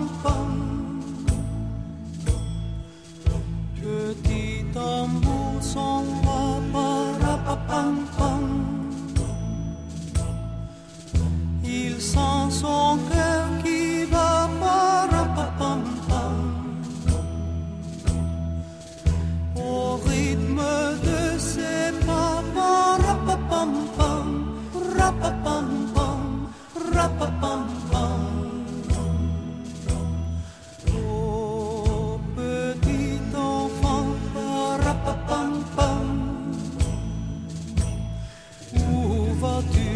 pam. Petit tambour s'en va, pam pam. Il sent son cœur qui bat, pam pam. Au rythme de ses pas, pam pam, pam pam, pam pam. Oh petit enfant, pam pam, où vas-tu?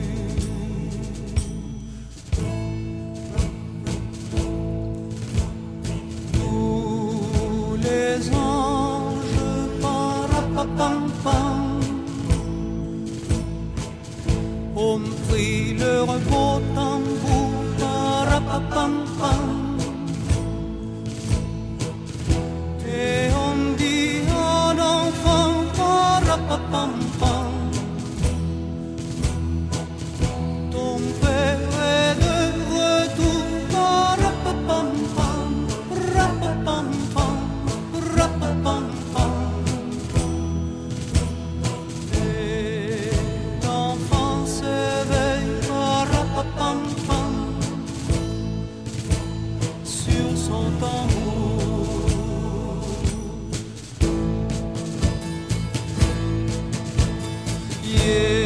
Tous les anges, pam pam, ont pris leur beau tambour, pam pam. Et on dit à l'enfant, pam pam, ton père est de retour, pam pam, pam pam. Et l'enfant s'éveille, pam pam, sur son tambour. Yeah.